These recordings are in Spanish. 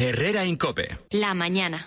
Herrera Incope. La mañana.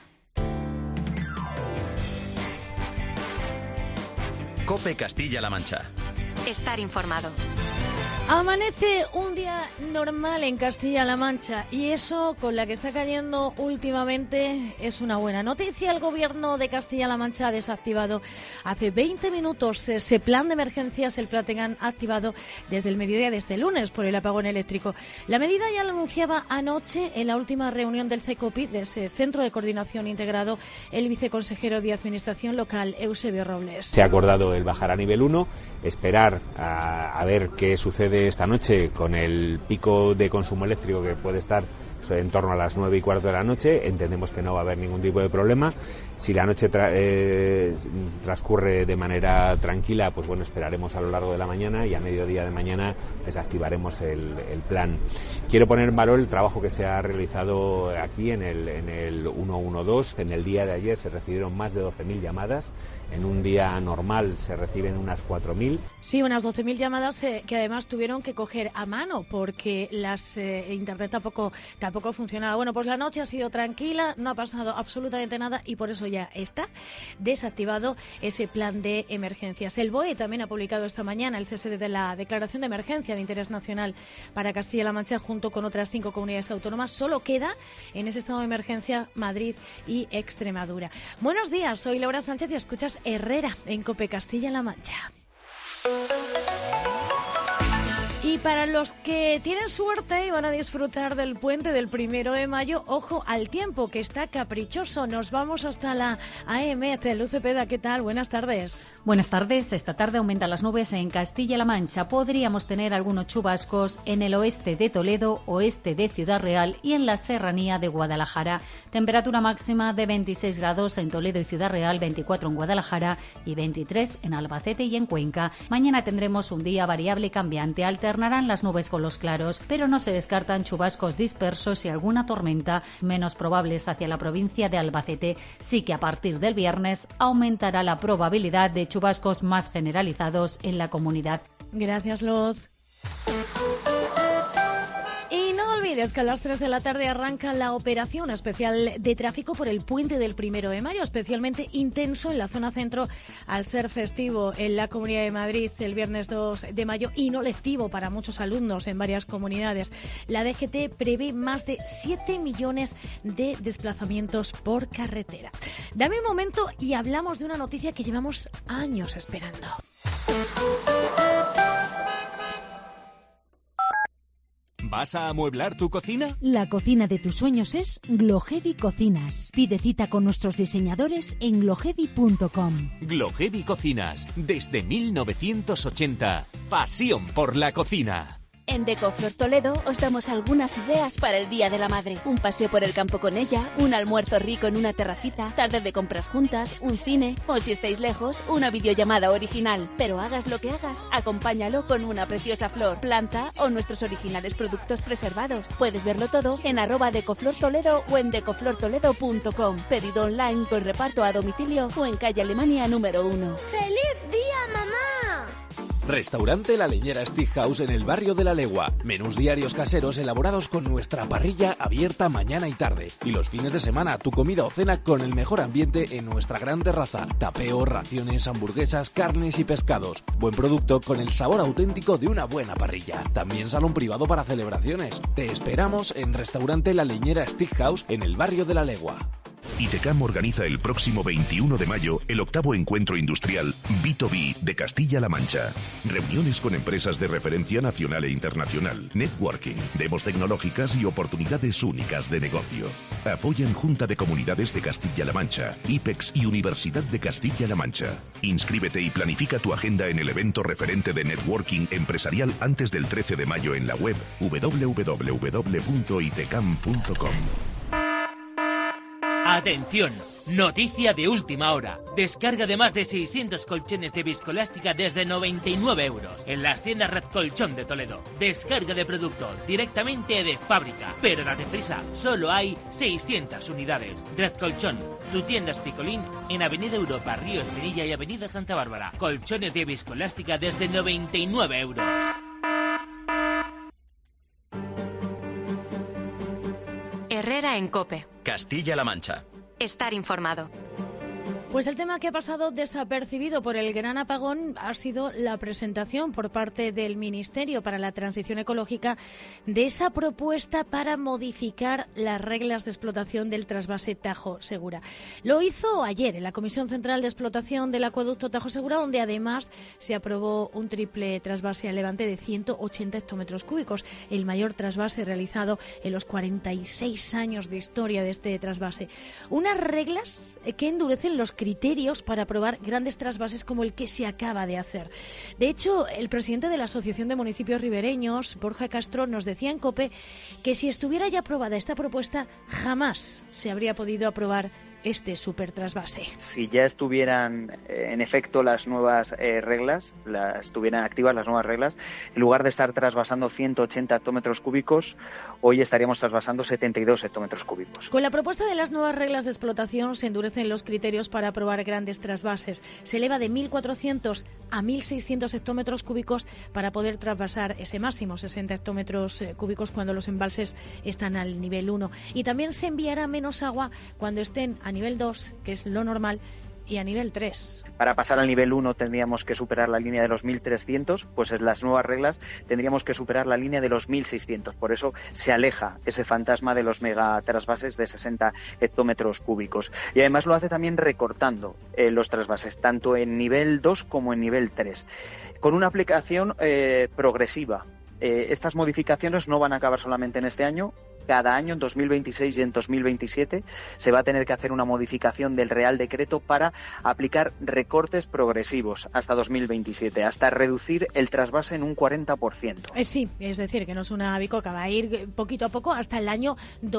Cope Castilla-La Mancha. Estar informado. Amanece un día normal en Castilla-La Mancha y eso, con la que está cayendo últimamente, es una buena noticia. El gobierno de Castilla-La Mancha ha desactivado hace 20 minutos ese plan de emergencias, el plan que han activado desde el mediodía de este lunes por el apagón eléctrico. La medida ya la anunciaba anoche en la última reunión del CECOPI, de ese Centro de Coordinación Integrado, el viceconsejero de Administración Local, Eusebio Robles. Se ha acordado el bajar a nivel 1, esperar a ver qué sucede esta noche con el pico de consumo eléctrico que puede estar en torno a las 9:15 de la noche. Entendemos que no va a haber ningún tipo de problema. Si la noche transcurre de manera tranquila, pues bueno, esperaremos a lo largo de la mañana y a mediodía de mañana desactivaremos el plan. Quiero poner en valor el trabajo que se ha realizado aquí en el 112. En el día de ayer se recibieron más de 12.000 llamadas. En un día normal se reciben unas 4.000. Sí, unas 12.000 llamadas que además tuvieron que coger a mano porque internet tampoco funcionaba. Bueno, pues la noche ha sido tranquila, no ha pasado absolutamente nada y por eso ya está desactivado ese plan de emergencias. El BOE también ha publicado esta mañana el cese de la declaración de emergencia de interés nacional para Castilla-La Mancha junto con otras 5 comunidades autónomas. Solo queda en ese estado de emergencia Madrid y Extremadura. Buenos días, soy Laura Sánchez y escuchas Herrera en COPE Castilla-La Mancha. Y para los que tienen suerte y van a disfrutar del puente del 1 de mayo, ojo al tiempo, que está caprichoso. Nos vamos hasta la AM de Luz Cepeda. ¿Qué tal? Buenas tardes. Buenas tardes. Esta tarde aumentan las nubes en Castilla-La Mancha. Podríamos tener algunos chubascos en el oeste de Toledo, oeste de Ciudad Real y en la serranía de Guadalajara. Temperatura máxima de 26 grados en Toledo y Ciudad Real, 24 en Guadalajara y 23 en Albacete y en Cuenca. Mañana tendremos un día variable y cambiante. Alternarán las nubes con los claros, pero no se descartan chubascos dispersos y alguna tormenta, menos probables hacia la provincia de Albacete. Sí que a partir del viernes aumentará la probabilidad de chubascos más generalizados en la comunidad. Gracias, Luz. Y no olvides que a las 3 de la tarde arranca la operación especial de tráfico por el puente del 1 de mayo, especialmente intenso en la zona centro al ser festivo en la Comunidad de Madrid el viernes 2 de mayo y no lectivo para muchos alumnos en varias comunidades. La DGT prevé más de 7 millones de desplazamientos por carretera. Dame un momento y hablamos de una noticia que llevamos años esperando. ¿Vas a amueblar tu cocina? La cocina de tus sueños es Glohevi Cocinas. Pide cita con nuestros diseñadores en glohevi.com. Glohevi Cocinas, desde 1980. Pasión por la cocina. En Decoflor Toledo os damos algunas ideas para el Día de la Madre. Un paseo por el campo con ella, un almuerzo rico en una terracita, tarde de compras juntas, un cine o, si estáis lejos, una videollamada original. Pero hagas lo que hagas, acompáñalo con una preciosa flor, planta o nuestros originales productos preservados. Puedes verlo todo en @Decoflor Toledo o en decoflortoledo.com. Pedido online con reparto a domicilio o en calle Alemania número 1. ¡Feliz día, mamá! Restaurante La Leñera Steakhouse en el barrio de La Legua. Menús diarios caseros elaborados con nuestra parrilla abierta mañana y tarde. Y los fines de semana, tu comida o cena con el mejor ambiente en nuestra gran terraza. Tapeo, raciones, hamburguesas, carnes y pescados. Buen producto con el sabor auténtico de una buena parrilla. También salón privado para celebraciones. Te esperamos en Restaurante La Leñera Steakhouse en el barrio de La Legua. ITECAM organiza el próximo 21 de mayo el 8º encuentro industrial B2B de Castilla-La Mancha. Reuniones con empresas de referencia nacional e internacional, networking, demos tecnológicas y oportunidades únicas de negocio. Apoyan Junta de Comunidades de Castilla-La Mancha, IPEX y Universidad de Castilla-La Mancha. Inscríbete y planifica tu agenda en el evento referente de networking empresarial antes del 13 de mayo en la web www.itecam.com. Atención, noticia de última hora. Descarga de más de 600 colchones de viscoelástica desde 99 euros en las tiendas Red Colchón de Toledo. Descarga de producto directamente de fábrica. Pero date prisa, solo hay 600 unidades. Red Colchón, tu tienda Picolín en Avenida Europa, Río Espinilla y Avenida Santa Bárbara. Colchones de viscoelástica desde 99 euros. Herrera Herrera en COPE. Castilla-La Mancha. Estar informado. Pues el tema que ha pasado desapercibido por el gran apagón ha sido la presentación por parte del Ministerio para la Transición Ecológica de esa propuesta para modificar las reglas de explotación del trasvase Tajo Segura. Lo hizo ayer en la Comisión Central de Explotación del Acueducto Tajo Segura, donde además se aprobó un triple trasvase al levante de 180 hectómetros cúbicos, el mayor trasvase realizado en los 46 años de historia de este trasvase. Unas reglas que endurecen los criterios para aprobar grandes trasvases como el que se acaba de hacer. De hecho, el presidente de la Asociación de Municipios Ribereños, Borja Castro, nos decía en COPE que si estuviera ya aprobada esta propuesta, jamás se habría podido aprobar este supertrasvase. Si ya estuvieran en efecto las nuevas reglas, estuvieran activas las nuevas reglas, en lugar de estar trasvasando 180 hectómetros cúbicos, hoy estaríamos trasvasando 72 hectómetros cúbicos. Con la propuesta de las nuevas reglas de explotación se endurecen los criterios para aprobar grandes trasvases. Se eleva de 1.400 a 1.600 hectómetros cúbicos para poder trasvasar ese máximo, 60 hectómetros cúbicos cuando los embalses están al nivel 1. Y también se enviará menos agua cuando estén a nivel 2, que es lo normal, y a nivel 3. Para pasar al nivel 1 tendríamos que superar la línea de los 1.300, pues en las nuevas reglas tendríamos que superar la línea de los 1.600. Por eso se aleja ese fantasma de los megatrasvases de 60 hectómetros cúbicos. Y además lo hace también recortando los trasvases, tanto en nivel 2 como en nivel 3, con una aplicación progresiva. Estas modificaciones no van a acabar solamente en este año. Cada año, en 2026 y en 2027, se va a tener que hacer una modificación del Real Decreto para aplicar recortes progresivos hasta 2027, hasta reducir el trasvase en un 40%. Sí, es decir, que no es una bicoca, va a ir poquito a poco hasta el año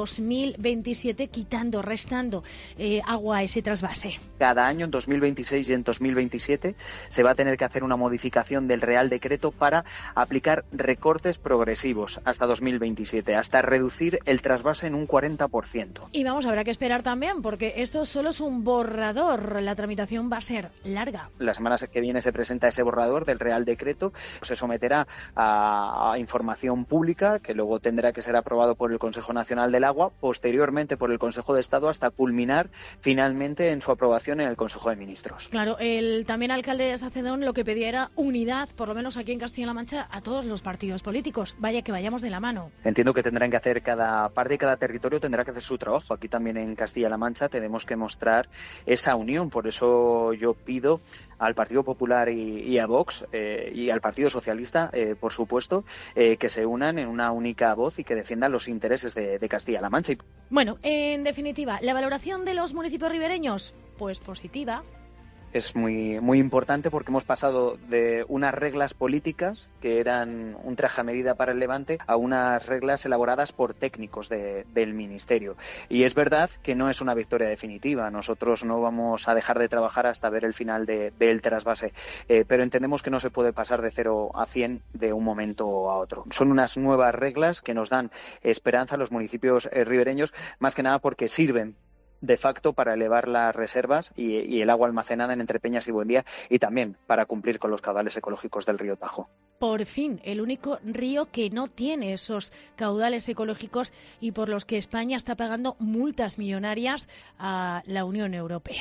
2027, restando agua a ese trasvase. Cada año, en 2026 y en 2027, se va a tener que hacer una modificación del Real Decreto para aplicar recortes progresivos hasta 2027, hasta reducir el trasvase en un 40%. Y habrá que esperar también, porque esto solo es un borrador. La tramitación va a ser larga. La semana que viene se presenta ese borrador del Real Decreto, se someterá a información pública, que luego tendrá que ser aprobado por el Consejo Nacional del Agua, posteriormente por el Consejo de Estado, hasta culminar finalmente en su aprobación en el Consejo de Ministros. Claro, el también alcalde de Sacedón lo que pedía era unidad, por lo menos aquí en Castilla-La Mancha, a todos los partidos políticos. Vaya que vayamos de la mano. Entiendo que tendrán que hacer cada parte y cada territorio tendrá que hacer su trabajo. Aquí también en Castilla-La Mancha tenemos que mostrar esa unión. Por eso yo pido al Partido Popular y a Vox y al Partido Socialista, por supuesto, que se unan en una única voz y que defiendan los intereses de Castilla-La Mancha. Bueno, en definitiva, ¿la valoración de los municipios ribereños? Pues positiva. Es muy, muy importante porque hemos pasado de unas reglas políticas que eran un traje a medida para el Levante a unas reglas elaboradas por técnicos del Ministerio. Y es verdad que no es una victoria definitiva. Nosotros no vamos a dejar de trabajar hasta ver el final del trasvase. Pero entendemos que no se puede pasar de 0 a 100 de un momento a otro. Son unas nuevas reglas que nos dan esperanza a los municipios ribereños, más que nada porque sirven de facto para elevar las reservas y el agua almacenada en Entrepeñas y Buendía, y también para cumplir con los caudales ecológicos del río Tajo. Por fin, el único río que no tiene esos caudales ecológicos y por los que España está pagando multas millonarias a la Unión Europea.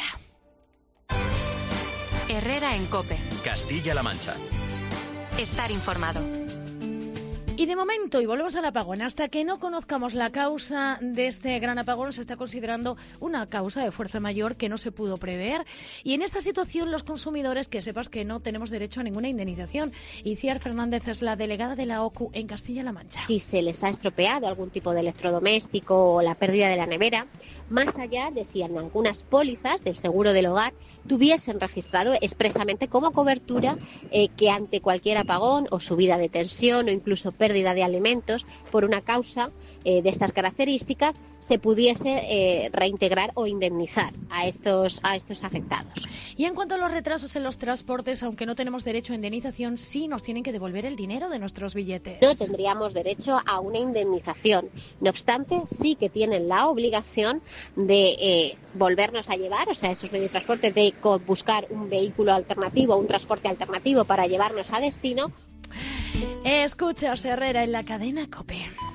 Herrera en COPE. Castilla-La Mancha. Estar informado. Y de momento, y volvemos al apagón, hasta que no conozcamos la causa de este gran apagón, se está considerando una causa de fuerza mayor que no se pudo prever. Y en esta situación, los consumidores, que sepas que no tenemos derecho a ninguna indemnización. Iciar Fernández es la delegada de la OCU en Castilla-La Mancha. Si se les ha estropeado algún tipo de electrodoméstico o la pérdida de la nevera, más allá de si en algunas pólizas del seguro del hogar tuviesen registrado expresamente como cobertura que ante cualquier apagón o subida de tensión o incluso pérdida de alimentos por una causa de estas características se pudiese reintegrar o indemnizar a estos afectados. Y en cuanto a los retrasos en los transportes, aunque no tenemos derecho a indemnización, sí nos tienen que devolver el dinero de nuestros billetes. No tendríamos derecho a una indemnización. No obstante, sí que tienen la obligación de volvernos a llevar, o sea, esos medios de transporte, de buscar un vehículo alternativo, un transporte alternativo para llevarnos a destino. Escuchas Herrera en la cadena COPE.